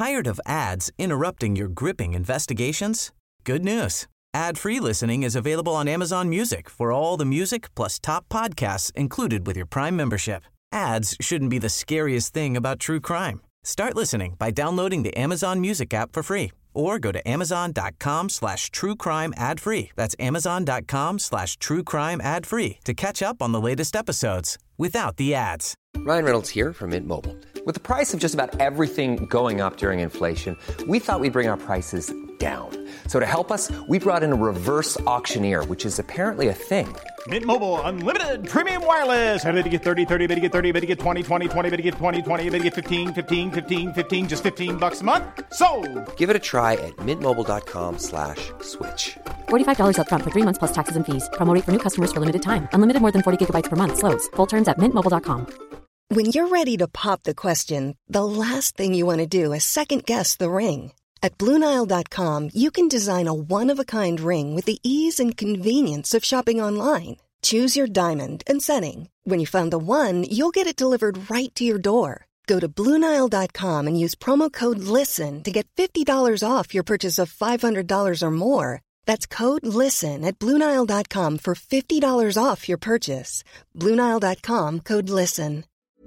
Tired of ads interrupting your gripping investigations? Good news. Ad-free listening is available on Amazon Music for all the music plus top podcasts included with your Prime membership. Ads shouldn't be the scariest thing about true crime. Start listening by downloading the Amazon Music app for free or go to amazon.com/truecrime ad-free. That's amazon.com/truecrime ad-free to catch up on the latest episodes without the ads. Ryan Reynolds here from Mint Mobile. With the price of just about everything going up during inflation, we thought we'd bring our prices down. So to help us, we brought in a reverse auctioneer, which is apparently a thing. Mint Mobile Unlimited Premium Wireless. How to get 30, 30, bit to get 30, bit to get 20, 20, 20, bit to get 20, 20, bit to get 15, 15, 15, 15, just $15 a month? Sold! Give it a try at mintmobile.com/switch. $45 up front for 3 months plus taxes and fees. Promo rate for new customers for limited time. Unlimited more than 40 gigabytes per month. Slows full terms at mintmobile.com. When you're ready to pop the question, the last thing you want to do is second-guess the ring. At BlueNile.com, you can design a one-of-a-kind ring with the ease and convenience of shopping online. Choose your diamond and setting. When you find the one, you'll get it delivered right to your door. Go to BlueNile.com and use promo code LISTEN to get $50 off your purchase of $500 or more. That's code LISTEN at BlueNile.com for $50 off your purchase. BlueNile.com, code LISTEN.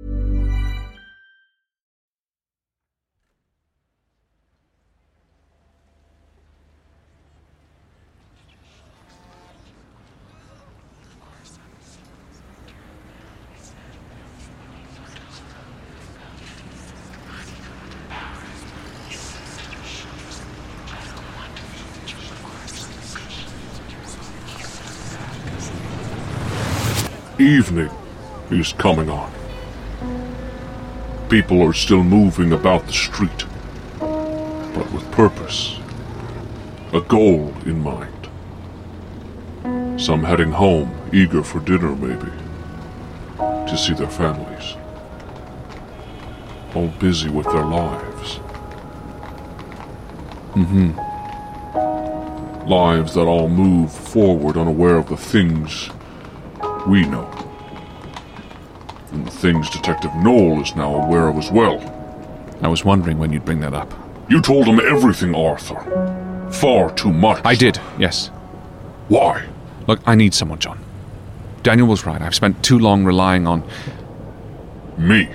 Evening is coming on. People are still moving about the street, but with purpose, a goal in mind. Some heading home, eager for dinner maybe, to see their families. All busy with their lives. Lives that all move forward unaware of the things we know. And the things Detective Knoll is now aware of as well. I was wondering when you'd bring that up. You told him everything, Arthur. Far too much. I did, yes. Why? Look, I need someone, John. Daniel was right. I've spent too long relying on... Me?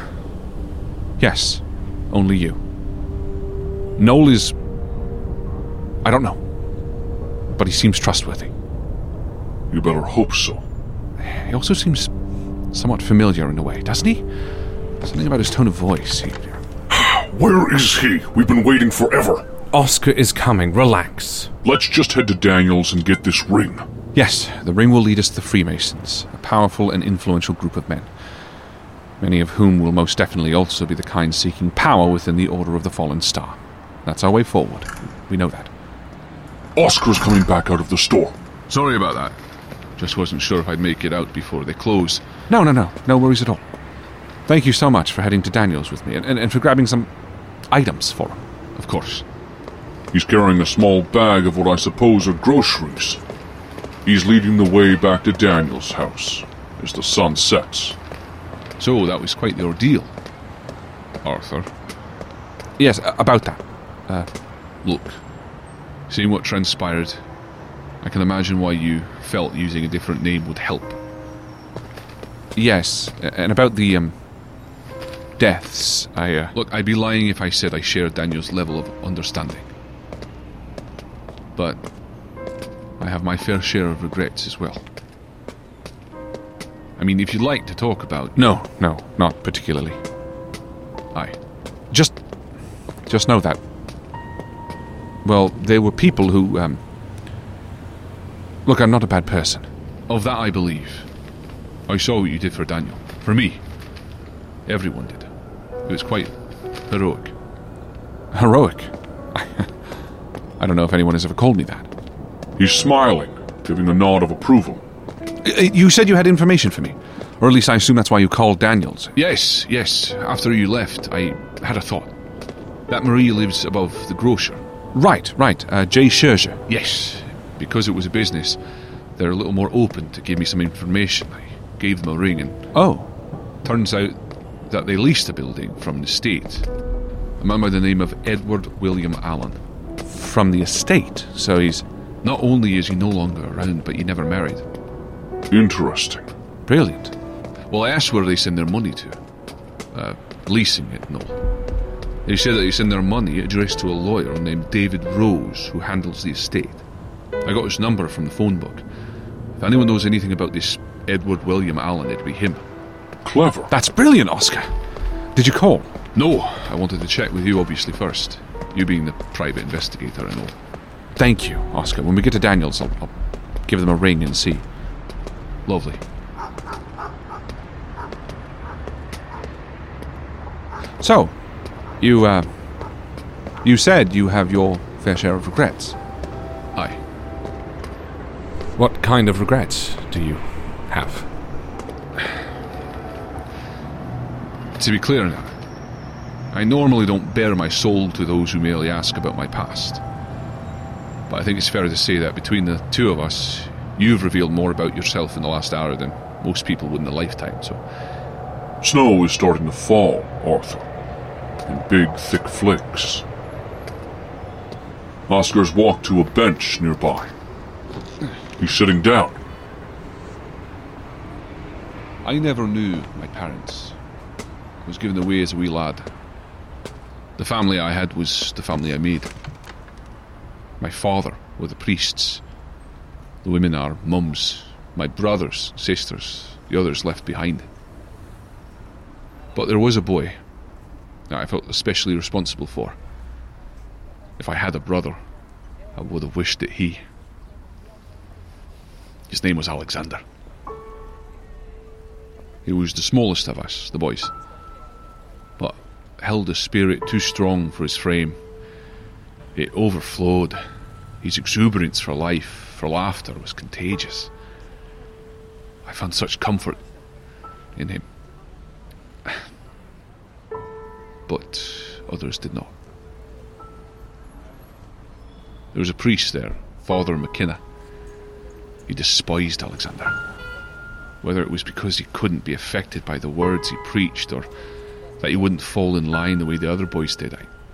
Yes, only you. Knoll is... I don't know. But he seems trustworthy. You better hope so. He also seems somewhat familiar in a way, doesn't he? Something about his tone of voice. Where is he? We've been waiting forever. Oscar is coming. Relax. Let's just head to Daniels and get this ring. Yes, the ring will lead us to the Freemasons, a powerful and influential group of men, many of whom will most definitely also be the kind seeking power within the Order of the Fallen Star. That's our way forward. We know that. Oscar's coming back out of the store. Sorry about that. Just wasn't sure if I'd make it out before they close. No worries at all. Thank you so much for heading to Daniels with me, and for grabbing some items for him, of course. He's carrying a small bag of what I suppose are groceries. He's leading the way back to Daniel's house as the sun sets. So that was quite the ordeal, Arthur. Yes, about that. Look, seeing what transpired, I can imagine why you felt using a different name would help. Yes, and about the, deaths, Look, I'd be lying if I said I shared Daniel's level of understanding. But I have my fair share of regrets as well. I mean, if you'd like to talk about... No, not particularly. Aye. Just know that... Well, there were people who, Look, I'm not a bad person. Of that I believe. I saw what you did for Daniel. For me. Everyone did. It was quite heroic. Heroic? I don't know if anyone has ever called me that. He's smiling, giving a nod of approval. You said you had information for me. Or at least I assume that's why you called Daniels. Yes. After you left, I had a thought. That Marie lives above the grocer. Right. Jay Scherzer. Yes. Because it was a business, they're a little more open to give me some information. I gave them a ring and... Oh. Turns out that they leased the building from the state. A man by the name of Edward William Allen. From the estate, so he's... Not only is he no longer around, but he never married. Interesting. Brilliant. Well, I asked where they send their money to. Leasing it and all. They said that they send their money addressed to a lawyer named David Rose, who handles the estate. I got his number from the phone book. If anyone knows anything about this Edward William Allen, it'd be him. Clever. That's brilliant, Oscar. Did you call? No, I wanted to check with you obviously first. You being the private investigator and all. Thank you, Oscar. When we get to Daniels, I'll give them a ring and see. Lovely. So, you said you have your fair share of regrets. Aye. What kind of regrets do you have? To be clear now, I normally don't bare my soul to those who merely ask about my past. But I think it's fair to say that between the two of us, you've revealed more about yourself in the last hour than most people would in a lifetime, so... Snow is starting to fall, Arthur. In big, thick flakes. Oscar's walked to a bench nearby. He's sitting down. I never knew my parents. I was given away as a wee lad. The family I had was the family I made. My father were the priests. The women are mums, my brothers, sisters, the others left behind. But there was a boy that I felt especially responsible for. If I had a brother, I would have wished that he... His name was Alexander. He was the smallest of us, the boys, but held a spirit too strong for his frame. It overflowed. His exuberance for life, for laughter, was contagious. I found such comfort in him. But others did not. There was a priest there, Father McKenna. He despised Alexander. Whether it was because he couldn't be affected by the words he preached, or that he wouldn't fall in line the way the other boys did,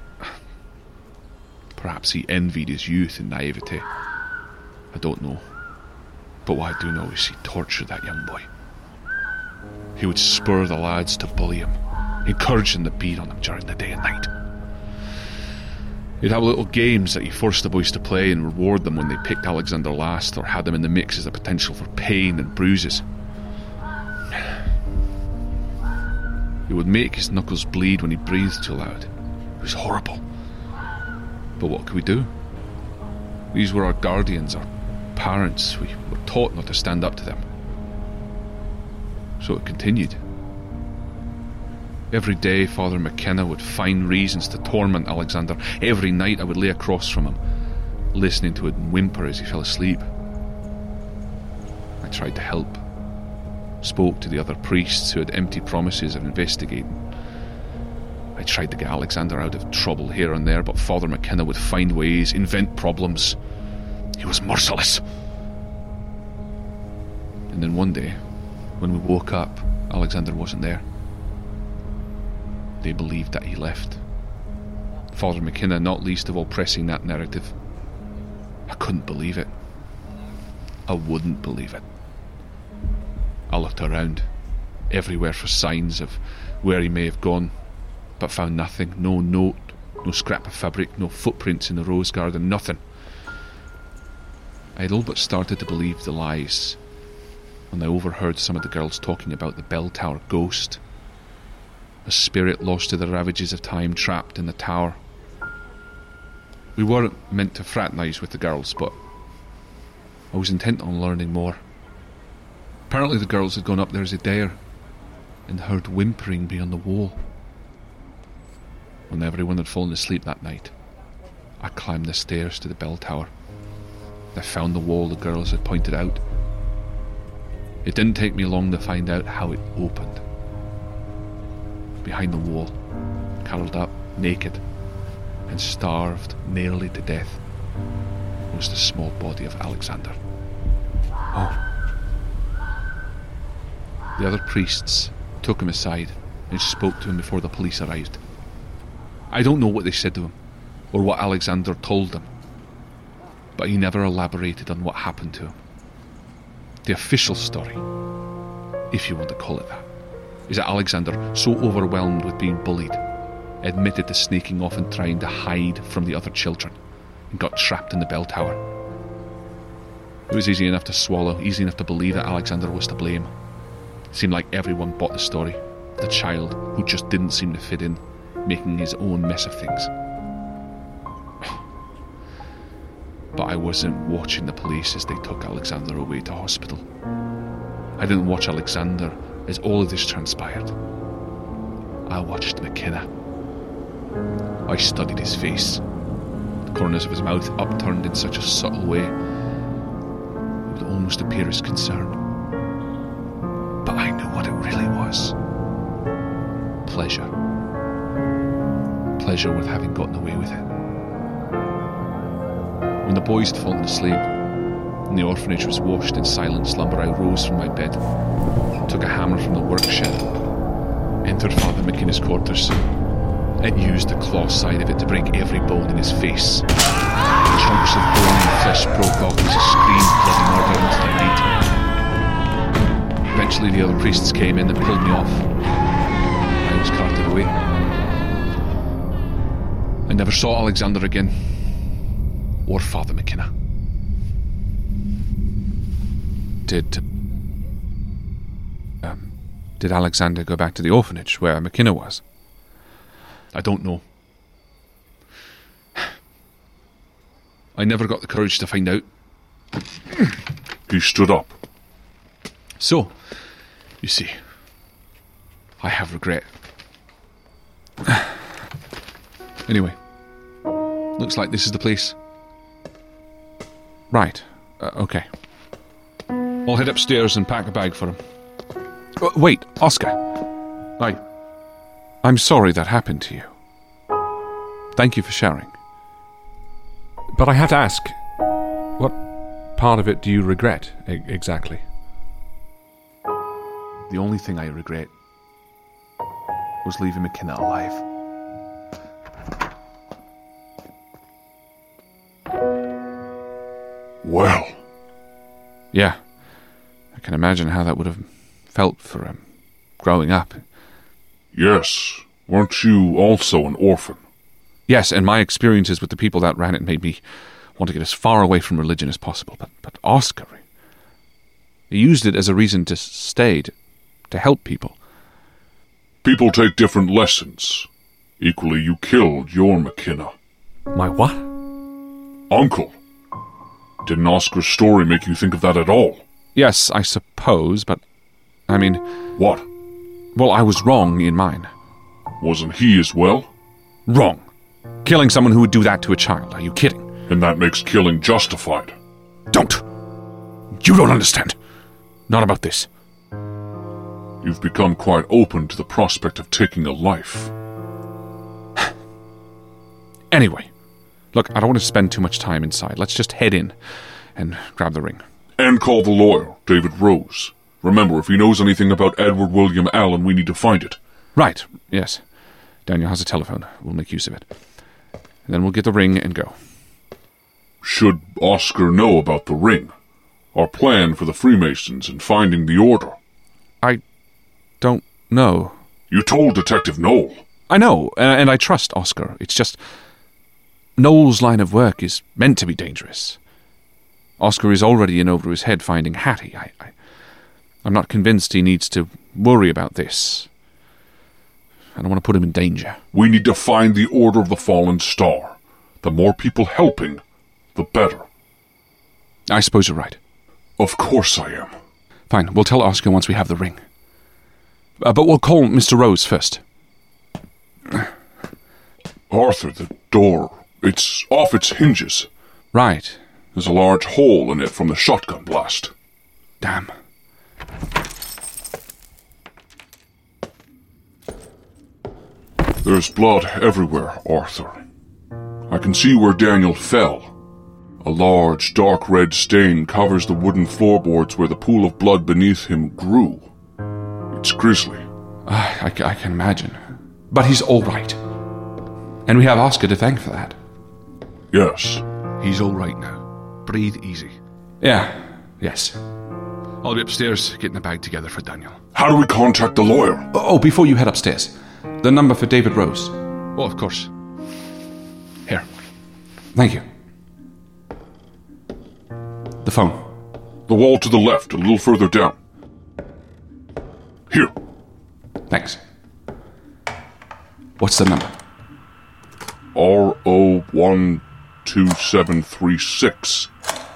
perhaps he envied his youth and naivete. I don't know. But what I do know is he tortured that young boy. He would spur the lads to bully him, encourage them to beat on him during the day and night. He'd have little games that he forced the boys to play and reward them when they picked Alexander last or had them in the mix as a potential for pain and bruises. He would make his knuckles bleed when he breathed too loud. It was horrible. But what could we do? These were our guardians, our parents. We were taught not to stand up to them. So it continued. Every day Father McKenna would find reasons to torment Alexander. Every night I would lay across from him, listening to him whimper as he fell asleep. I tried to help. Spoke to the other priests who had empty promises of investigating. I tried to get Alexander out of trouble here and there, but Father McKenna would find ways, invent problems. He was merciless. And then one day, when we woke up, Alexander wasn't there. They believed that he left. Father McKenna not least of all pressing that narrative. I couldn't believe it. I wouldn't believe it. I looked around, everywhere for signs of where he may have gone, but found nothing. No note, no scrap of fabric, no footprints in the rose garden, nothing. I had all but started to believe the lies when I overheard some of the girls talking about the bell tower ghost, a spirit lost to the ravages of time, trapped in the tower. We weren't meant to fraternise with the girls, but I was intent on learning more. Apparently the girls had gone up there as a dare and heard whimpering beyond the wall. When everyone had fallen asleep that night, I climbed the stairs to the bell tower. I found the wall the girls had pointed out. It didn't take me long to find out how it opened. Behind the wall, curled up, naked, and starved nearly to death, was the small body of Alexander. Oh. The other priests took him aside and spoke to him before the police arrived. I don't know what they said to him, or what Alexander told them, but he never elaborated on what happened to him. The official story, if you want to call it that, is that Alexander, so overwhelmed with being bullied, admitted to sneaking off and trying to hide from the other children, and got trapped in the bell tower. It was easy enough to swallow, easy enough to believe that Alexander was to blame. It seemed like everyone bought the story, the child who just didn't seem to fit in, making his own mess of things. But I wasn't watching the police as they took Alexander away to hospital. I didn't watch Alexander as all of this transpired. I watched McKenna. I studied his face, the corners of his mouth upturned in such a subtle way it would almost appear as concern. But I knew what it really was. Pleasure. Pleasure with having gotten away with it. When the boys had fallen asleep and the orphanage was washed in silent slumber, I rose from my bed, took a hammer from the work shed, entered Father McKenna's quarters, and used the claw side of it to break every bone in his face. Chunks of bone and flesh broke off as he screamed bloody murder into the night. Eventually the other priests came in and pulled me off. I was carted away. I never saw Alexander again, or Father McKenna. Did Alexander go back to the orphanage where McKenna was? I don't know. I never got the courage to find out. He stood up. So, you see, I have regret. Anyway, looks like this is the place. Right. Okay. I'll head upstairs and pack a bag for him. Wait, Oscar. I'm sorry that happened to you. Thank you for sharing. But I have to ask, what part of it do you regret, exactly? The only thing I regret was leaving McKenna alive. Well. Yeah. I can imagine how that would have felt for him, growing up. Yes. Weren't you also an orphan? Yes, and my experiences with the people that ran it made me want to get as far away from religion as possible. But Oscar, he used it as a reason to stay, to help people. People take different lessons. Equally, you killed your McKenna. My what? Uncle. Didn't Oscar's story make you think of that at all? Yes, I suppose, but, I mean... What? Well, I was wrong in mine. Wasn't he as well? Wrong. Killing someone who would do that to a child, are you kidding? And that makes killing justified. Don't! You don't understand. Not about this. You've become quite open to the prospect of taking a life. Anyway, look, I don't want to spend too much time inside. Let's just head in and grab the ring. And call the lawyer, David Rose. Remember, if he knows anything about Edward William Allen, we need to find it. Right, yes. Daniel has a telephone. We'll make use of it. And then we'll get the ring and go. Should Oscar know about the ring? Our plan for the Freemasons and finding the order? I don't know. You told Detective Knoll. I know, and I trust Oscar. It's just... Knoll's line of work is meant to be dangerous. Oscar is already in over his head finding Hattie. I'm not convinced he needs to worry about this. I don't want to put him in danger. We need to find the Order of the Fallen Star. The more people helping, the better. I suppose you're right. Of course I am. Fine, we'll tell Oscar once we have the ring. But we'll call Mr. Rose first. Arthur, the door. It's off its hinges. Right. There's a large hole in it from the shotgun blast. Damn. There's blood everywhere, Arthur. I can see where Daniel fell. A large, dark red stain covers the wooden floorboards where the pool of blood beneath him grew. It's grisly. I can imagine. But he's all right. And we have Oscar to thank for that. Yes. He's all right now. Breathe easy. Yeah, yes. I'll be upstairs getting the bag together for Daniel. How do we contact the lawyer? Oh, before you head upstairs, the number for David Rose. Oh, of course. Here. Thank you. The phone. The wall to the left, a little further down. Here. Thanks. What's the number? RO12736.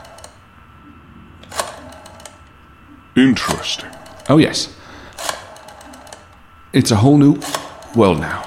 Interesting. Oh, yes. It's a whole new world now.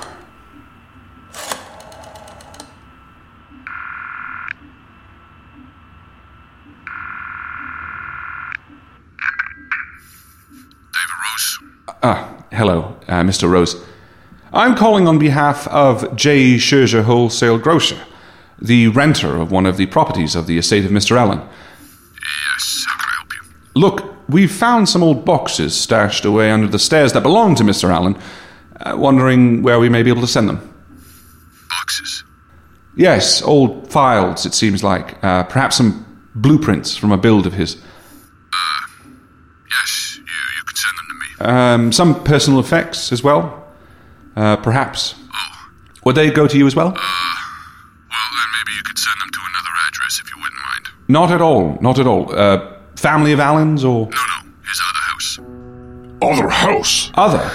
David Rose. Hello, Mr. Rose. I'm calling on behalf of J. Scherzer Wholesale Grocer, the renter of one of the properties of the estate of Mr. Allen. Yes, how can I help you? Look, we've found some old boxes stashed away under the stairs that belong to Mr. Allen. Wondering where we may be able to send them. Boxes? Yes, old files, it seems like. Perhaps some blueprints from a build of his. Yes, you could send them to me. Some personal effects as well. Perhaps. Oh. Would they go to you as well? Well, then maybe you could send them to another address if you wouldn't mind. Not at all, not at all. Family of Allens or... No, his other house. Other house? Other?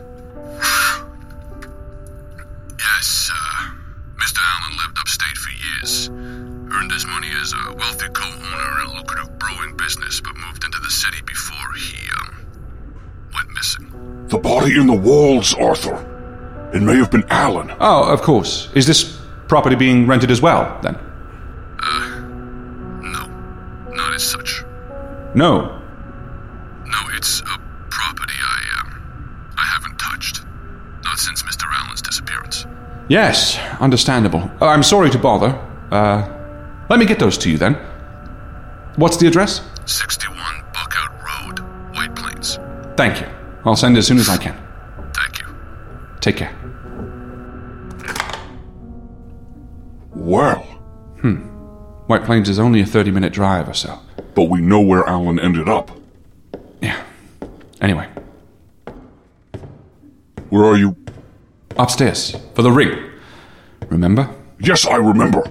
Yes, Mr. Allen lived upstate for years. Earned his money as a wealthy co-owner in a lucrative brewing business, but moved into the city before he, went missing. The body in the walls, Arthur. It may have been Allen. Oh, of course. Is this property being rented as well, then? No. Not as such. No. No, it's a property I haven't touched. Not since Mr. Allen's disappearance. Yes, understandable. I'm sorry to bother. Let me get those to you, then. What's the address? 61 Buckout Road, White Plains. Thank you. I'll send as soon as I can. Thank you. Take care. Well. White Plains is only a 30-minute drive or so. But we know where Allen ended up. Yeah. Anyway. Where are you? Upstairs. For the ring. Remember? Yes, I remember.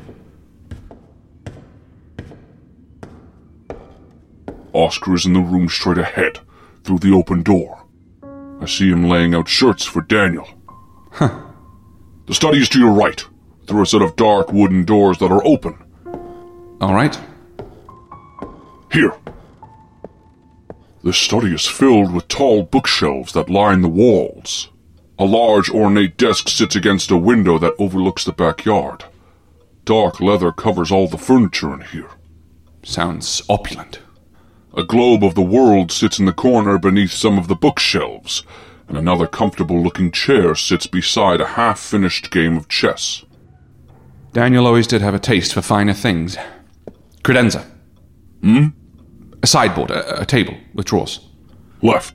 Oscar is in the room straight ahead, through the open door. I see him laying out shirts for Daniel. The study is to your right, through a set of dark wooden doors that are open. All right. Here. This study is filled with tall bookshelves that line the walls. A large ornate desk sits against a window that overlooks the backyard. Dark leather covers all the furniture in here. Sounds opulent. A globe of the world sits in the corner beneath some of the bookshelves, and another comfortable-looking chair sits beside a half-finished game of chess. Daniel always did have a taste for finer things. Credenza. A sideboard, a table with drawers. Left.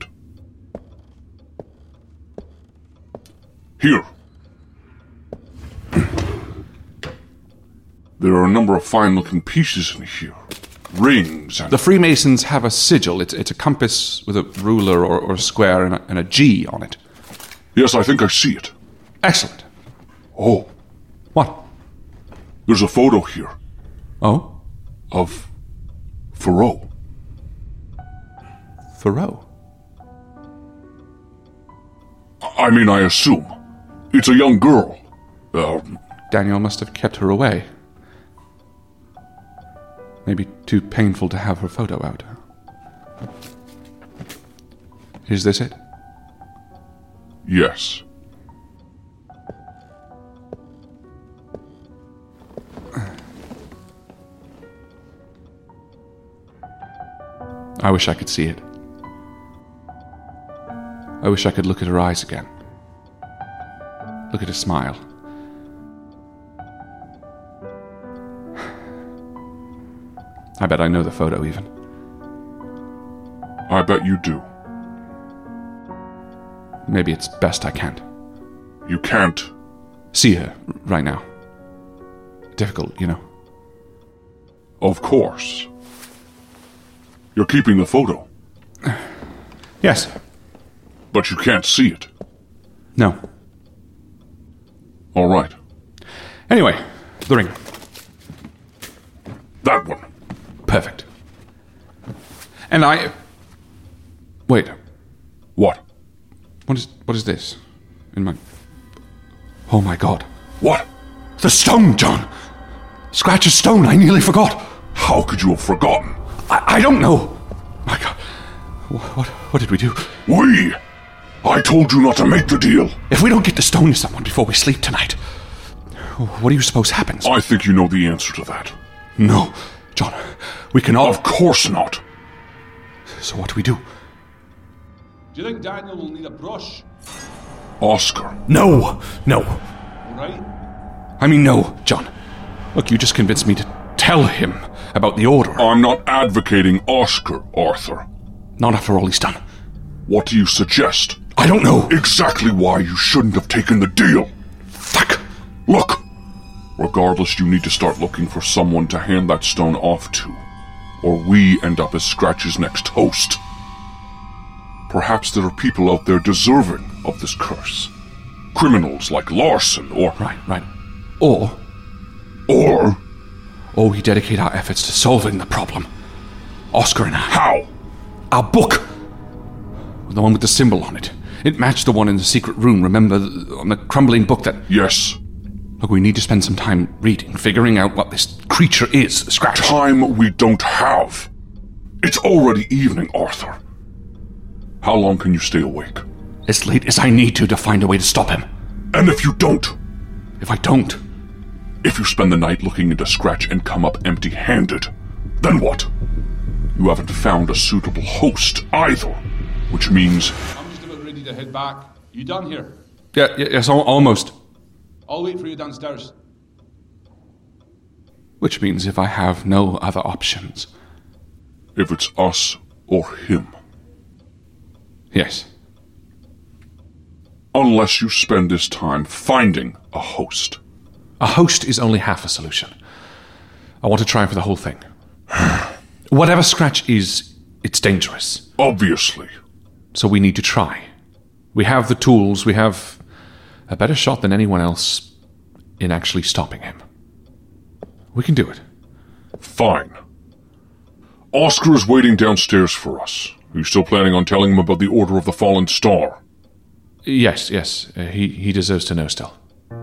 Here. There are a number of fine-looking pieces in here. Rings and... The Freemasons have a sigil. It's a compass with a ruler or a square and a G on it. Yes, I think I see it. Excellent. Oh, What? there's a photo here Oh? of Thoreau. Thoreau? I mean, I assume. It's a young girl. Daniel must have kept her away. Maybe too painful to have her photo out. Is this it? Yes. I wish I could see it. I wish I could look at her eyes again. Look at her smile. I bet I know the photo, even. I bet you do. Maybe it's best I can't. You can't. see her right now. Difficult, you know. Of course. You're keeping the photo. Yes. But you can't see it. No. All right. Anyway, the ring. That one. Perfect. And I... Wait. What? What is this? In my... Oh my God. What? The stone, John! Scratch's stone, I nearly forgot. How could you have forgotten? I don't know. My God. What did we do? We! I told you not to make the deal. If we don't get the stone to someone before we sleep tonight, what do you suppose happens? I think you know the answer to that. No, John. We can all... Of course not. So what do we do? Do you think Daniel will need a brush? Oscar. No. All right. I mean, no, John. Look, you just convinced me to tell him about the order. I'm not advocating Oscar, Arthur. Not after all he's done. What do you suggest? I don't know. Exactly why you shouldn't have taken the deal. Fuck. Look. Regardless, you need to start looking for someone to hand that stone off to, or we end up as Scratch's next host. Perhaps there are people out there deserving of this curse. Criminals like Larson, or... Right. Or we dedicate our efforts to solving the problem. Oscar and I. How? Our book. The one with the symbol on it. It matched the one in the secret room, remember, on the crumbling book that... Yes. Look, we need to spend some time reading, figuring out what this creature is, Scratch. Time we don't have. It's already evening, Arthur. How long can you stay awake? As late as I need to find a way to stop him. And if you don't? If I don't? If you spend the night looking into Scratch and come up empty-handed, then what? You haven't found a suitable host either, which means... I'm just about ready to head back. You done here? Yes, almost. I'll wait for you downstairs. Which means if I have no other options... If it's us or him. Yes. Unless you spend this time finding a host. A host is only half a solution. I want to try for the whole thing. Whatever Scratch is, it's dangerous. Obviously. So we need to try. We have the tools, we have a better shot than anyone else in actually stopping him. We can do it. Fine. Oscar is waiting downstairs for us. Are you still planning on telling him about the Order of the Fallen Star? Yes. He deserves to know still.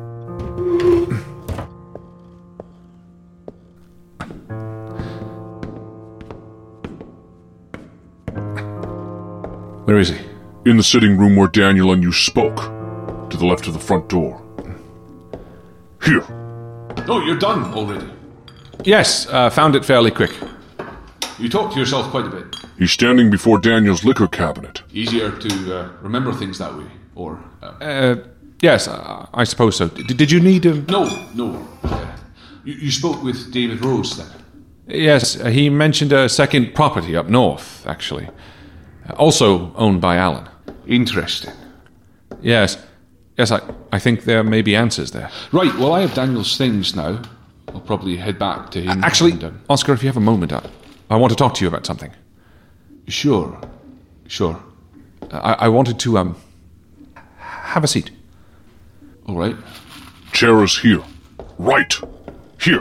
Where is he? In the sitting room where Daniel and you spoke. To the left of the front door. Here. Oh, you're done already. Yes, found it fairly quick. You talk to yourself quite a bit. He's standing before Daniel's liquor cabinet. Easier to remember things that way, or... Yes, I suppose so. Did you need... No. You spoke with David Rose, then? Yes, he mentioned a second property up north, actually. Also owned by Alan. Interesting. Yes, I think there may be answers there. Right, well, I have Daniel's things now. I'll probably head back to him. Actually, Oscar, if you have a moment, I want to talk to you about something. Sure. I wanted to, have a seat. All right. Chair is here. Right. Here.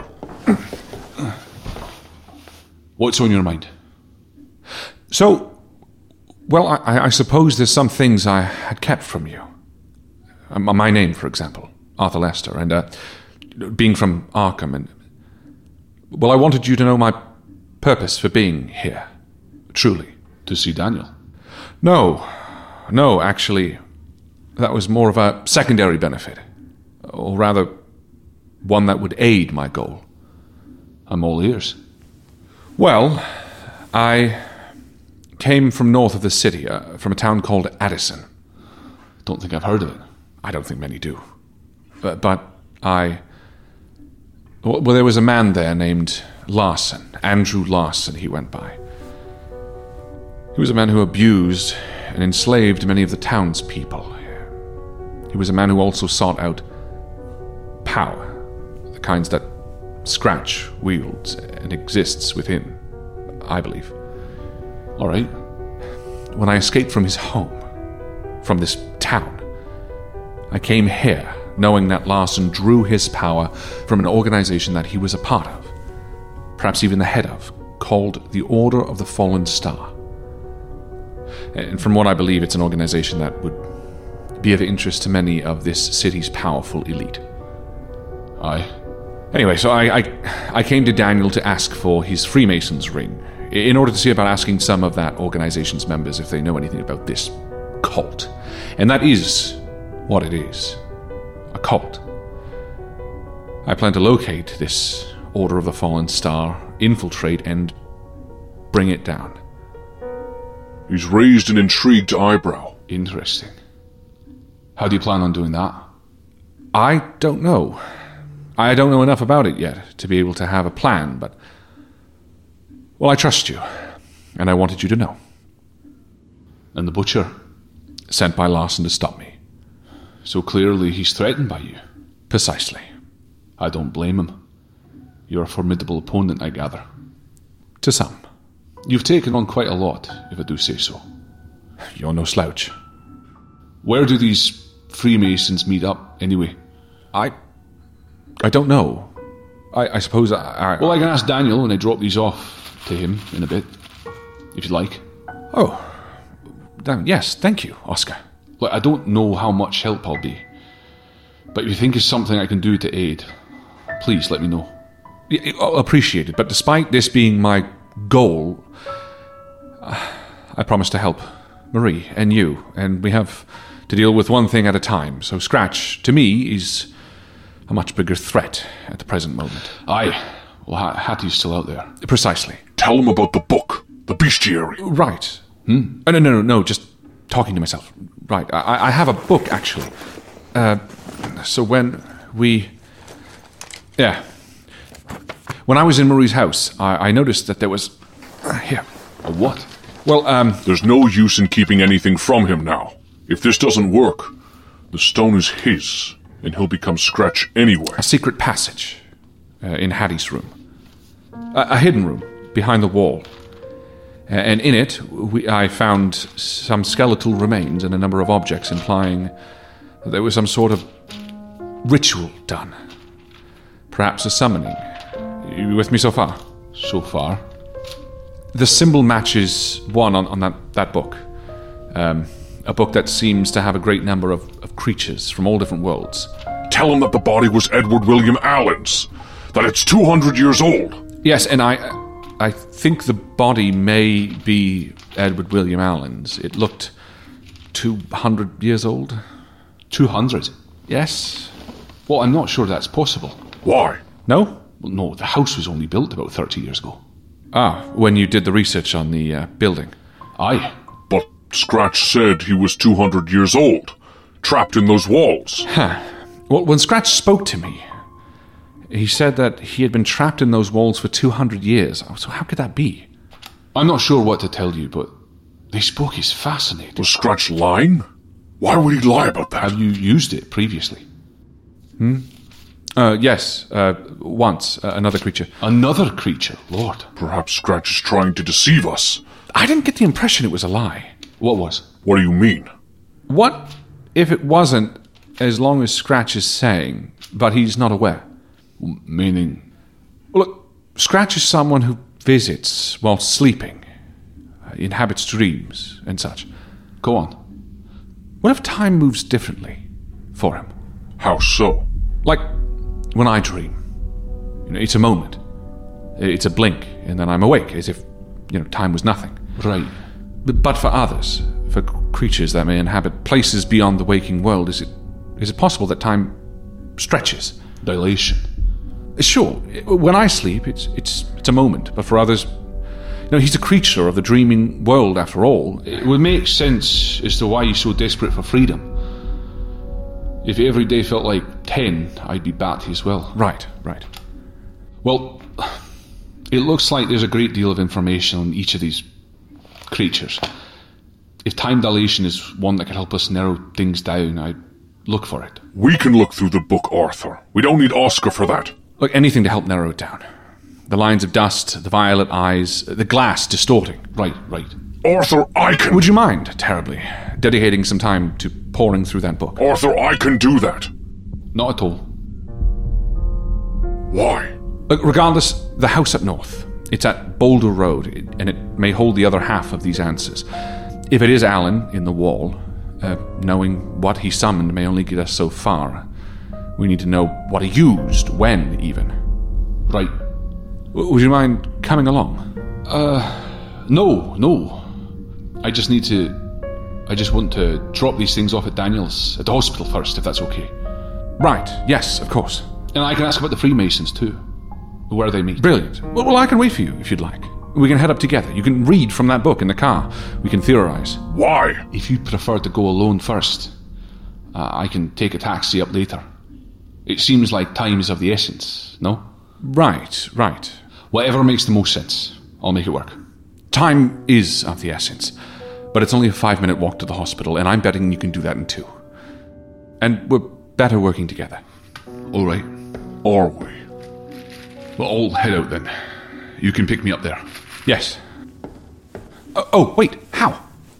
What's on your mind? So, well, I suppose there's some things I had kept from you. My name, for example, Arthur Lester, and being from Arkham, and... Well, I wanted you to know my purpose for being here. Truly. To see Daniel? No, actually, that was more of a secondary benefit. Or rather, one that would aid my goal. I'm all ears. Well, I came from north of the city, from a town called Addison. Don't think I've heard of it. I don't think many do. But I... Well, there was a man there named Larson. Andrew Larson, he went by. He was a man who abused and enslaved many of the townspeople. He was a man who also sought out power, the kinds that Scratch wields and exists within, I believe. All right. When I escaped from his home, from this town, I came here knowing that Larson drew his power from an organization that he was a part of, perhaps even the head of, called the Order of the Fallen Star. And from what I believe, it's an organization that would be of interest to many of this city's powerful elite. Aye. Anyway, so I came to Daniel to ask for his Freemason's ring, in order to see about asking some of that organization's members if they know anything about this cult. And that is what it is. A cult. I plan to locate this Order of the Fallen Star, infiltrate, and bring it down. He's raised an intrigued eyebrow. Interesting. How do you plan on doing that? I don't know. I don't know enough about it yet to be able to have a plan, but... Well, I trust you, and I wanted you to know. And the butcher? Sent by Larson to stop me. So clearly he's threatened by you. Precisely. I don't blame him. You're a formidable opponent, I gather. To some. You've taken on quite a lot, if I do say so. You're no slouch. Where do these Freemasons meet up, anyway? I don't know. I suppose I... Well, I can ask Daniel when I drop these off to him in a bit, if you'd like. Oh. Yes, thank you, Oscar. Look, I don't know how much help I'll be, but if you think it's something I can do to aid, please let me know. I'll appreciate it, but despite this being my goal, I promise to help Marie and you, and we have to deal with one thing at a time. So Scratch, to me, is a much bigger threat at the present moment. Aye. Well, Hattie's still out there. Precisely. Tell him about the book, the bestiary. Right. No, just talking to myself. Right, I have a book, actually. So when we... Yeah. When I was in Marie's house, I noticed that there was... Here. A what? Well, There's no use in keeping anything from him now. If this doesn't work, the stone is his, and he'll become Scratch anyway. A secret passage in Hattie's room. A hidden room behind the wall. And in it, I found some skeletal remains and a number of objects implying that there was some sort of ritual done. Perhaps a summoning. Are you with me so far? So far. The symbol matches one on that book. A book that seems to have a great number of creatures from all different worlds. Tell him that the body was Edward William Allen's. That it's 200 years old. Yes, and I think the body may be Edward William Allen's. It looked 200 years old. 200? Yes. Well, I'm not sure that's possible. Why? No? Well, no, the house was only built about 30 years ago. Ah, when you did the research on the building. Aye. But Scratch said he was 200 years old, trapped in those walls. Huh. Well, when Scratch spoke to me, he said that he had been trapped in those walls for 200 years. So how could that be? I'm not sure what to tell you, but this book is fascinating. Was Scratch lying? Why would he lie about that? Have you used it previously? Yes, once, another creature. Another creature? Lord. Perhaps Scratch is trying to deceive us. I didn't get the impression it was a lie. What was? What do you mean? What if it wasn't, as long as Scratch is saying, but he's not aware? Meaning? Well, look, Scratch is someone who visits while sleeping, inhabits dreams and such. Go on. What if time moves differently for him? How so? Like when I dream. It's a moment. It's a blink, and then I'm awake, as if, time was nothing. Right. But for others, for creatures that may inhabit places beyond the waking world, is it possible that time stretches? Dilation. Sure. When I sleep, it's a moment, but for others, he's a creature of the dreaming world after all. It would make sense as to why he's so desperate for freedom. If every day felt like 10, I'd be batty as well. Right. Well, it looks like there's a great deal of information on each of these creatures. If time dilation is one that could help us narrow things down, I'd look for it? We can look through the book, Arthur. We don't need Oscar for that. Look, anything to help narrow it down. The lines of dust, the violet eyes, the glass distorting. Right. Arthur, I can... Would you mind, terribly, dedicating some time to poring through that book? Arthur, I can do that. Not at all. Why? Look, regardless, the house up north. It's at Boulder Road, and it may hold the other half of these answers. If it is Alan in the wall, knowing what he summoned may only get us so far. We need to know what he used, when, even. Right. Would you mind coming along? No. I just want to drop these things off at Daniel's, at the hospital first, if that's okay. Right, yes, of course. And I can ask about the Freemasons, too. Where they meet. Brilliant. Well, I can wait for you, if you'd like. We can head up together. You can read from that book in the car. We can theorize. Why? If you prefer to go alone first, I can take a taxi up later. It seems like time is of the essence, no? Right. Whatever makes the most sense. I'll make it work. Time is of the essence. But it's only a 5-minute walk to the hospital, and I'm betting you can do that in 2. And we're better working together. All right. Are we? Well, I'll head out then. You can pick me up there. Yes. Oh, wait, how?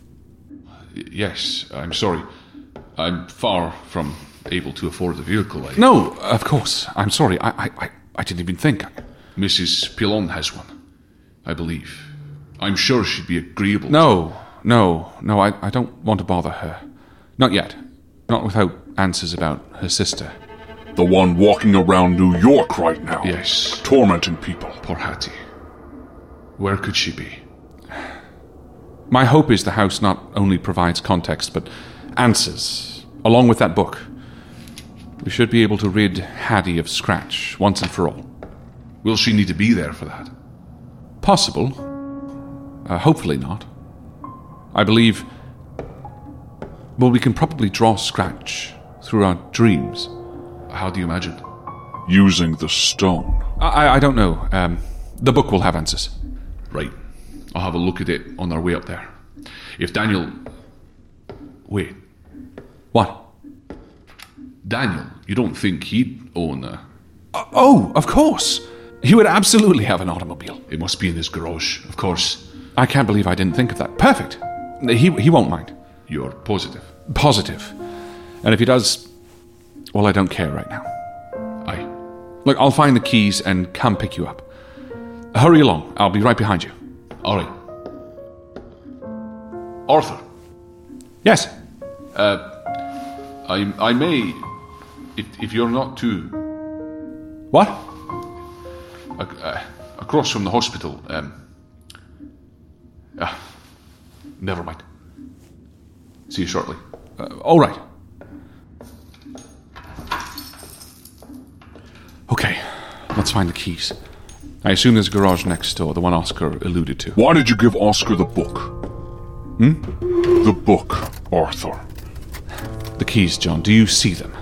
Yes, I'm sorry. I'm far from able to afford the vehicle. No, of course. I'm sorry. I didn't even think. Mrs. Pilon has one, I believe. I'm sure she'd be agreeable. No, I don't want to bother her. Not yet. Not without answers about her sister. The one walking around New York right now. Yes. Tormenting people. Poor Hattie. Where could she be? My hope is the house not only provides context, but answers, along with that book. We should be able to rid Hattie of Scratch once and for all. Will she need to be there for that? Possible. Hopefully not. I believe... Well, we can probably draw Scratch through our dreams. How do you imagine? Using the stone. I don't know. The book will have answers. Right. I'll have a look at it on our way up there. If Daniel... Wait. What? Daniel, you don't think he'd own a... Oh, of course. He would absolutely have an automobile. It must be in his garage, of course. I can't believe I didn't think of that. Perfect. He won't mind. You're positive? Positive. And if he does, well, I don't care right now. Aye. Look, I'll find the keys and come pick you up. Hurry along. I'll be right behind you. All right. Arthur. Yes. I may, if you're not too... What? Across from the hospital. Never mind. See you shortly. All right. Okay, let's find the keys. I assume there's a garage next door, the one Oscar alluded to. Why did you give Oscar the book? The book, Arthur. The keys, John. Do you see them?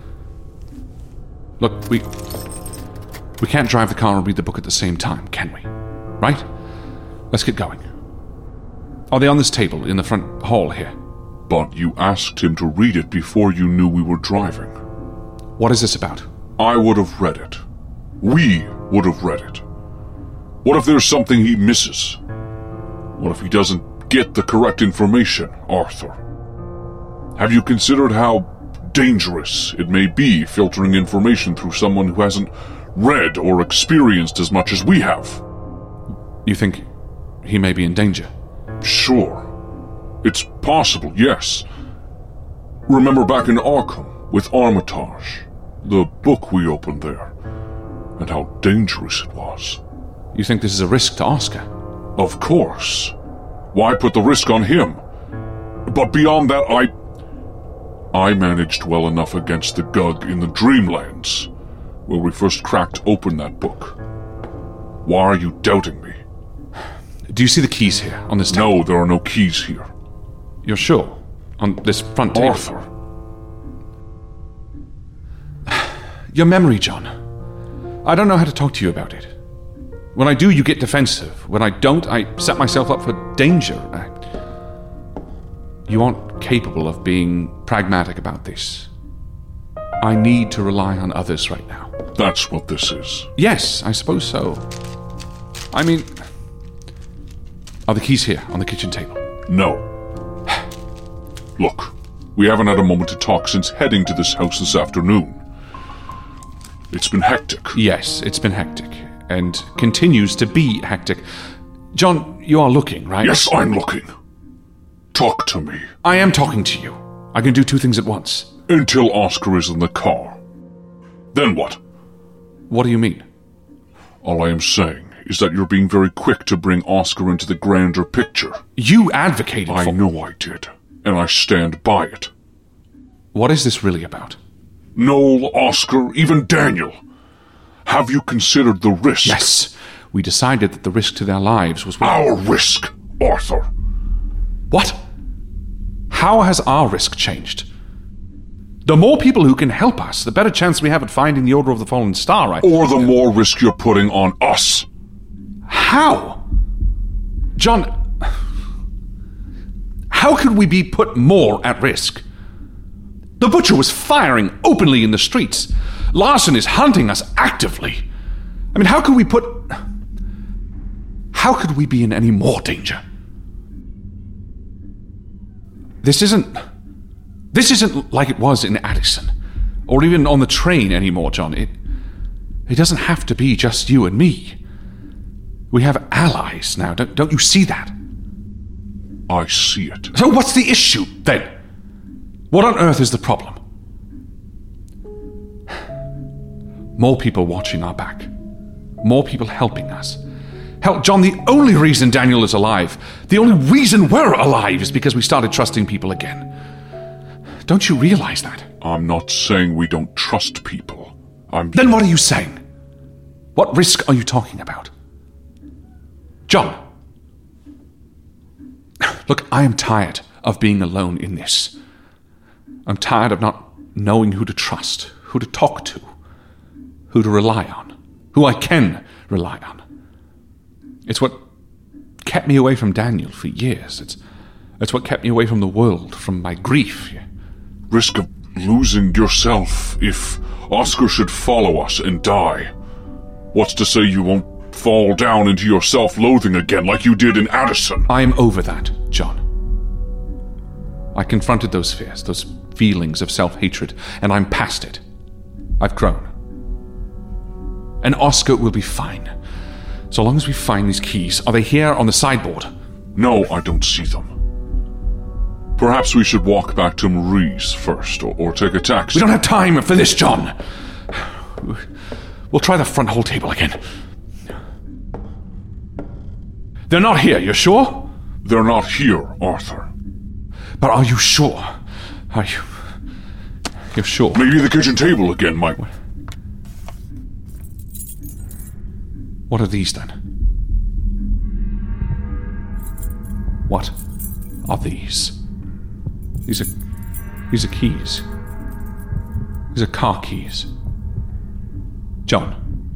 Look, we can't drive the car and read the book at the same time, can we? Right? Let's get going. Are they on this table in the front hall here? But you asked him to read it before you knew we were driving. What is this about? I would have read it. We would have read it. What if there's something he misses? What if he doesn't get the correct information, Arthur? Have you considered how dangerous it may be filtering information through someone who hasn't read or experienced as much as we have? You think he may be in danger? Sure. It's possible, yes. Remember back in Arkham with Armitage, the book we opened there, and how dangerous it was. You think this is a risk to Oscar? Of course. Why put the risk on him? But beyond that, I managed well enough against the Gug in the Dreamlands, where we first cracked open that book. Why are you doubting me? Do you see the keys here, on this table? No, there are no keys here. You're sure? On this front table? Arthur. Your memory, John. I don't know how to talk to you about it. When I do, you get defensive. When I don't, I set myself up for danger. You aren't capable of being pragmatic about this. I need to rely on others right now. That's what this is. Yes, I suppose so. I mean... Are the keys here, on the kitchen table? No. Look, we haven't had a moment to talk since heading to this house this afternoon. It's been hectic. Yes, it's been hectic. And continues to be hectic. John, you are looking, right? Yes, I'm looking. Talk to me. I am talking to you. I can do two things at once. Until Oscar is in the car. Then what? What do you mean? All I am saying is that you're being very quick to bring Oscar into the grander picture. You advocated for... I know I did, and I stand by it. What is this really about? Noel, Oscar, even Daniel. Have you considered the risk? Yes. We decided that the risk to their lives was... Our risk, Arthur. What? How has our risk changed? The more people who can help us, the better chance we have at finding the Order of the Fallen Star, right? Or the more risk you're putting on us. How? John, how could we be put more at risk? The Butcher was firing openly in the streets. Larson is hunting us actively. I mean, how could we be in any more danger? This isn't like it was in Addison, or even on the train anymore, John. It doesn't have to be just you and me. We have allies now, don't you see that? I see it. So what's the issue, then? What on earth is the problem? More people watching our back. More people helping us. Hell, John, the only reason Daniel is alive, the only reason we're alive is because we started trusting people again. Don't you realize that? I'm not saying we don't trust people. Then what are you saying? What risk are you talking about? John. Look, I am tired of being alone in this. I'm tired of not knowing who to trust, who to talk to, who to rely on, who I can rely on. It's what kept me away from Daniel for years. It's what kept me away from the world, from my grief. Risk of losing yourself if Oscar should follow us and die. What's to say you won't fall down into your self-loathing again like you did in Addison? I'm over that, John. I confronted those fears, those feelings of self-hatred, and I'm past it. I've grown. And Oscar will be fine. So long as we find these keys. Are they here on the sideboard? No, I don't see them. Perhaps we should walk back to Marie's first, or take a taxi. We don't have time for this, John. We'll try the front hall table again. They're not here, you're sure? They're not here, Arthur. But are you sure? You're sure? Maybe the kitchen table again, Mike. What are these, then? What are these? These are keys. These are car keys. John.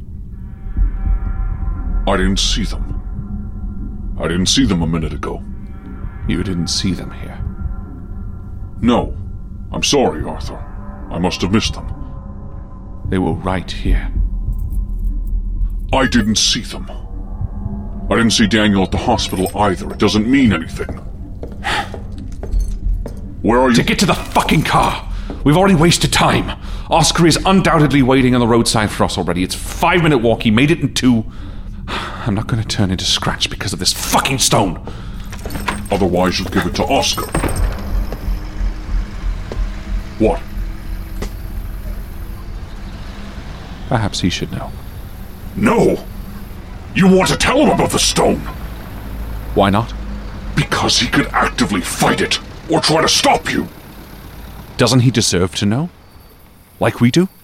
I didn't see them. I didn't see them a minute ago. You didn't see them here? No. I'm sorry, Arthur. I must have missed them. They were right here. I didn't see them. I didn't see Daniel at the hospital either. It doesn't mean anything. Where are you? To get to the fucking car! We've already wasted time. Oscar is undoubtedly waiting on the roadside for us already. It's a 5-minute walk. He made it in 2. I'm not going to turn into scratch because of this fucking stone. Otherwise, you'll give it to Oscar. What? Perhaps he should know. No! You want to tell him about the stone? Why not? Because he could actively fight it, or try to stop you. Doesn't he deserve to know? Like we do?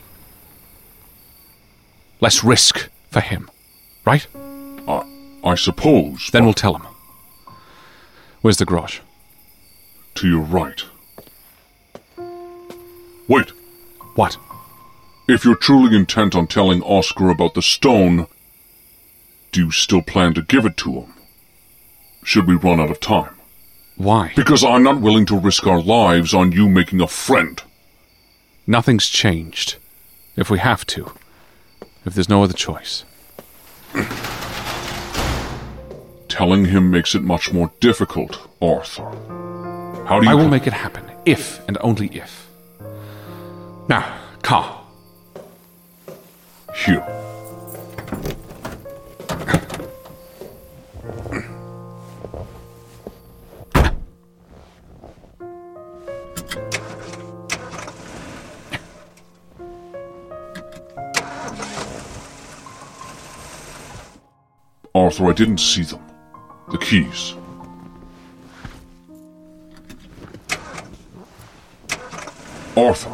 Less risk for him, right? I suppose. Then we'll tell him. Where's the garage? To your right. Wait. What? If you're truly intent on telling Oscar about the stone, do you still plan to give it to him? Should we run out of time? Why? Because I'm not willing to risk our lives on you making a friend. Nothing's changed. If we have to. If there's no other choice. Telling him makes it much more difficult, Arthur. How do you... I will make it happen. If and only if. Now, car. Here. Arthur, I didn't see them. The keys. Arthur.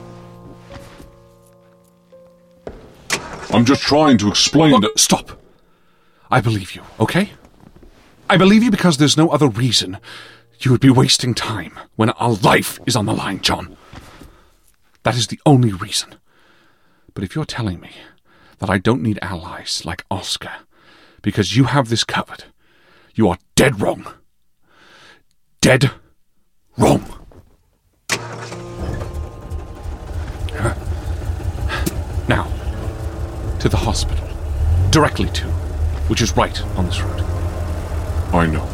I'm just trying to explain that... Stop. I believe you, okay? I believe you because there's no other reason you would be wasting time when our life is on the line, John. That is the only reason. But if you're telling me that I don't need allies like Oscar because you have this covered, you are dead wrong. Dead wrong. Now, to the hospital. Directly to, which is right on this road. I know.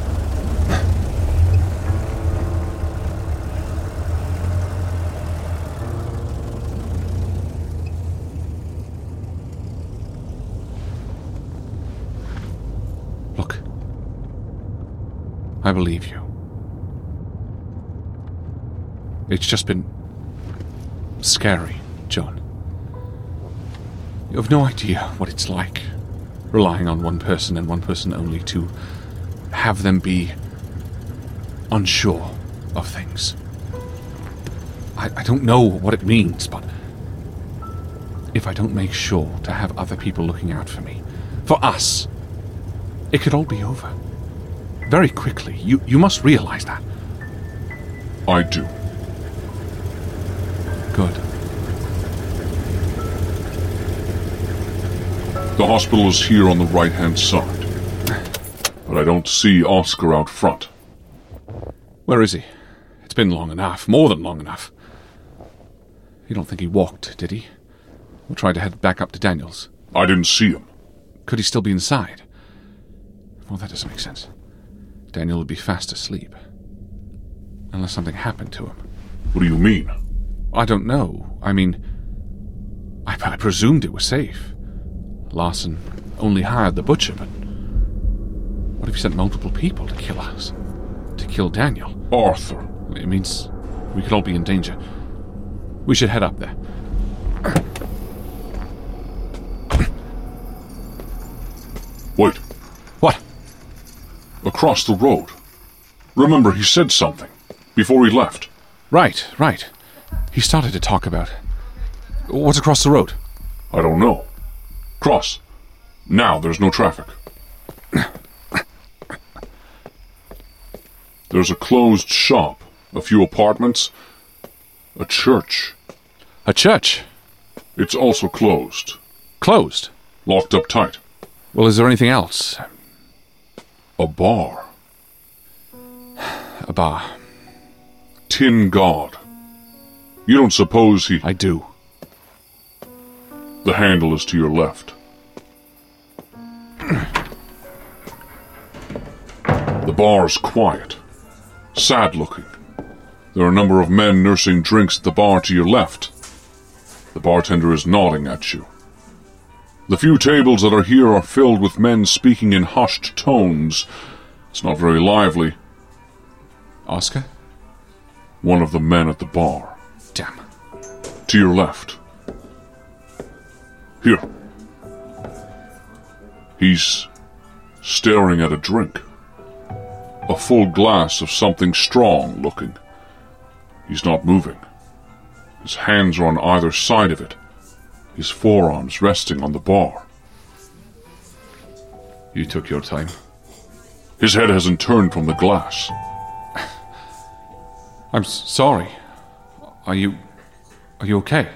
Look, I believe you. It's just been scary, John. You have no idea what it's like, relying on one person and one person only to have them be unsure of things. I don't know what it means, but if I don't make sure to have other people looking out for me, for us, it could all be over. Very quickly. You must realize that. I do. Good. The hospital is here on the right-hand side. But I don't see Oscar out front. Where is he? It's been long enough. More than long enough. You don't think he walked, did he? Or tried to head back up to Daniels? I didn't see him. Could he still be inside? Well, that doesn't make sense. Daniel would be fast asleep. Unless something happened to him. What do you mean? I don't know. I mean, I presumed it was safe. Larson only hired the butcher, but what if he sent multiple people to kill us? To kill Daniel? Arthur. It means we could all be in danger. We should head up there. Wait. What? Across the road. Remember, he said something before he left. Right. He started to talk about... What's across the road? I don't know. Cross. Now there's no traffic. There's a closed shop, a few apartments, a church. A church? It's also closed. Closed? Locked up tight. Well, is there anything else? A bar. A bar. Tin God. You don't suppose he... I do. The handle is to your left. The bar's quiet. Sad-looking. There are a number of men nursing drinks at the bar to your left. The bartender is nodding at you. The few tables that are here are filled with men speaking in hushed tones. It's not very lively. Oscar? One of the men at the bar. Damn. To your left. Here. He's staring at a drink. A full glass of something strong looking. He's not moving. His hands are on either side of it, his forearms resting on the bar. You took your time. His head hasn't turned from the glass. I'm sorry. Are you okay?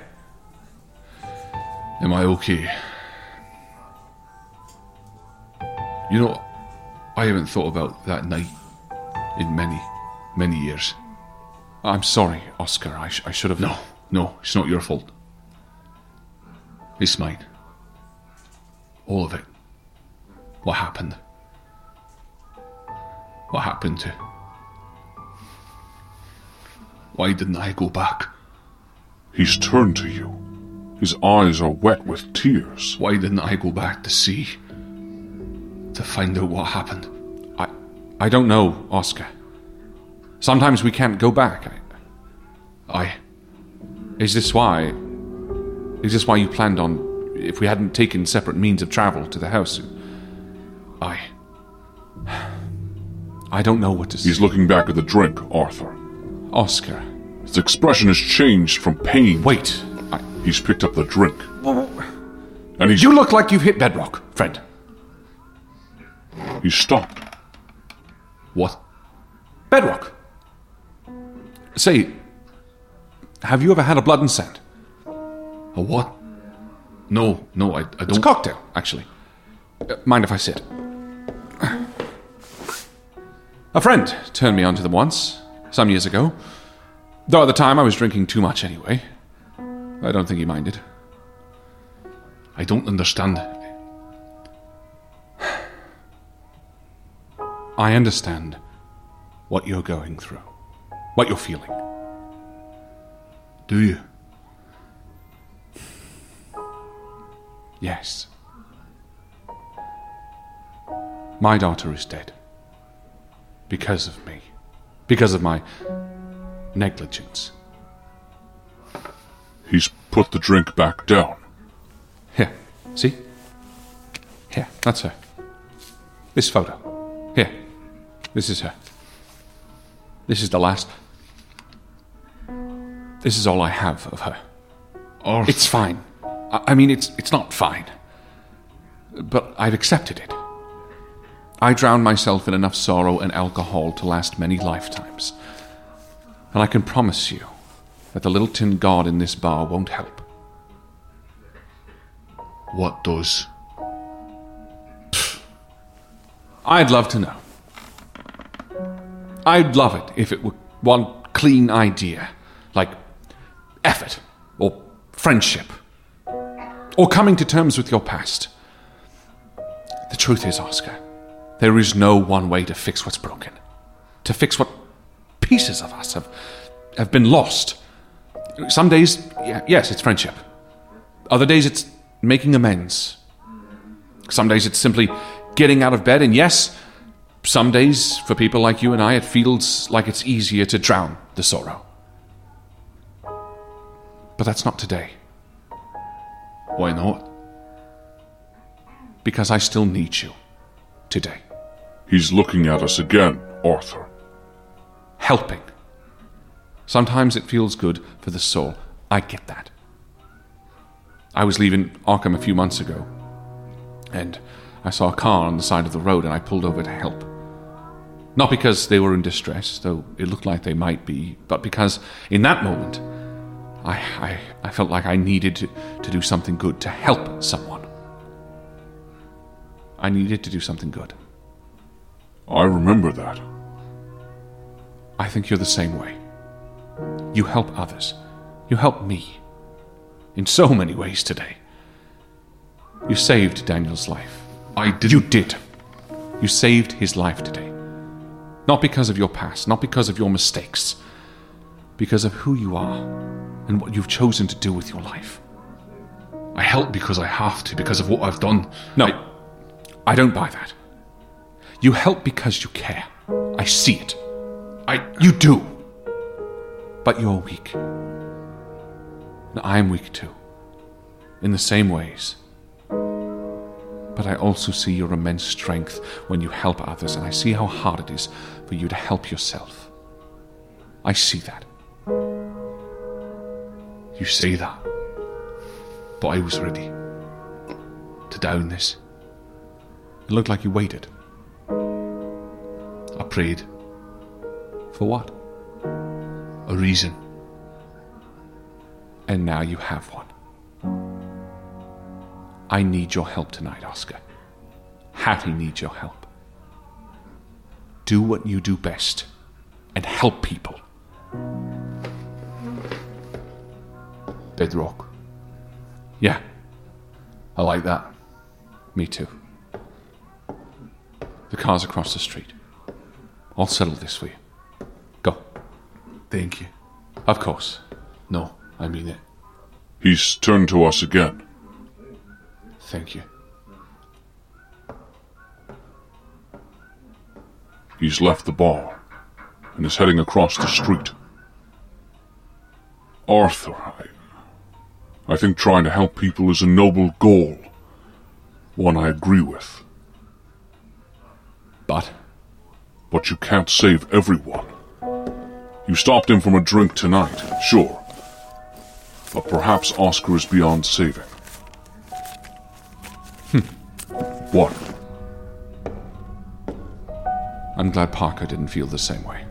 Am I okay? You know, I haven't thought about that night in many, many years. I'm sorry, Oscar. I should have... No, it's not your fault. It's mine. All of it. What happened? What happened to... Why didn't I go back? He's turned to you. His eyes are wet with tears. Why didn't I go back to see? To find out what happened? I don't know, Oscar. Sometimes we can't go back. Is this why you planned on, if we hadn't taken separate means of travel to the house? I don't know what to say. He's looking back at the drink, Arthur. Oscar. His expression has changed from pain. Wait. He's picked up the drink. And he's... You look like you've hit bedrock, friend. He's stopped. What? Bedrock. Say, have you ever had a blood and sand? A what? No, I don't... It's a cocktail, actually. Mind if I sit? A friend turned me onto them once, some years ago. Though at the time I was drinking too much anyway. I don't think he minded. I don't understand. I understand what you're going through. What you're feeling. Do you? Yes. My daughter is dead. Because of me. Because of my negligence. He's put the drink back down. Here, see? Here, that's her. This photo. Here, this is her. This is the last. This is all I have of her. Arthur. It's fine. I mean, it's not fine. But I've accepted it. I drowned myself in enough sorrow and alcohol to last many lifetimes. And I can promise you that the little tin god in this bar won't help. What does? I'd love to know. I'd love it if it were one clean idea, like effort, or friendship, or coming to terms with your past. The truth is, Oscar, there is no one way to fix what's broken, to fix what pieces of us have been lost. Some days, yes, it's friendship. Other days, it's making amends. Some days, it's simply getting out of bed. And yes, some days, for people like you and I, it feels like it's easier to drown the sorrow. But that's not today. Why not? Because I still need you today. He's looking at us again, Arthur. Helping. Sometimes it feels good for the soul. I get that. I was leaving Arkham a few months ago, and I saw a car on the side of the road, and I pulled over to help. Not because they were in distress, though it looked like they might be, but because in that moment, I felt like I needed to do something good, to help someone. I needed to do something good. I remember that. I think you're the same way. You help others. You help me. In so many ways today. You saved Daniel's life. I didn't. You did. You saved his life today. Not because of your past, not because of your mistakes. Because of who you are and what you've chosen to do with your life. I help because I have to, because of what I've done. No, I don't buy that. You help because you care. I see it. You do. But you're weak. And I'm weak too. In the same ways. But I also see your immense strength when you help others, and I see how hard it is for you to help yourself. I see that. You say that. But I was ready to down this. It looked like you waited. I prayed. For what? A reason. And now you have one. I need your help tonight, Oscar. Hattie needs your help. Do what you do best and help people. Bedrock. Yeah. I like that. Me too. The car's across the street. I'll settle this for you. Go. Thank you. Of course. No, I mean it. He's turned to us again. Thank you. He's left the bar and is heading across the street. Arthur, I think trying to help people is a noble goal. One I agree with. But you can't save everyone. You stopped him from a drink tonight, sure. But perhaps Oscar is beyond saving. What? I'm glad Parker didn't feel the same way.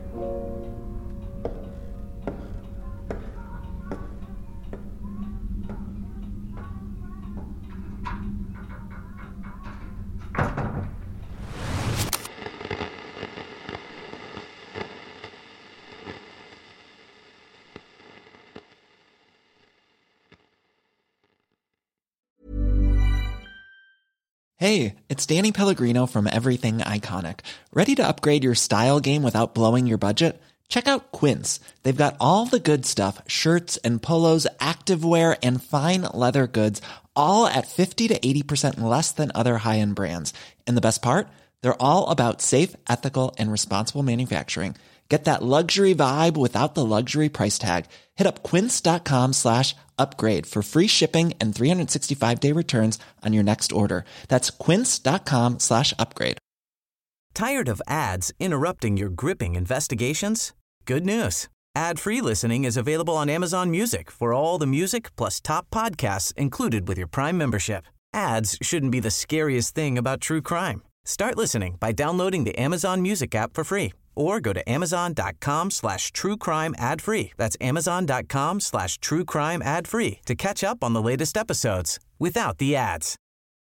Hey, it's Danny Pellegrino from Everything Iconic. Ready to upgrade your style game without blowing your budget? Check out Quince. They've got all the good stuff, shirts and polos, activewear, and fine leather goods, all at 50 to 80% less than other high-end brands. And the best part? They're all about safe, ethical, and responsible manufacturing. Get that luxury vibe without the luxury price tag. Hit up quince.com/upgrade for free shipping and 365-day returns on your next order. That's quince.com/upgrade. Tired of ads interrupting your gripping investigations? Good news. Ad-free listening is available on Amazon Music for all the music plus top podcasts included with your Prime membership. Ads shouldn't be the scariest thing about true crime. Start listening by downloading the Amazon Music app for free or go to amazon.com/truecrime ad-free. That's amazon.com/truecrime ad-free to catch up on the latest episodes without the ads.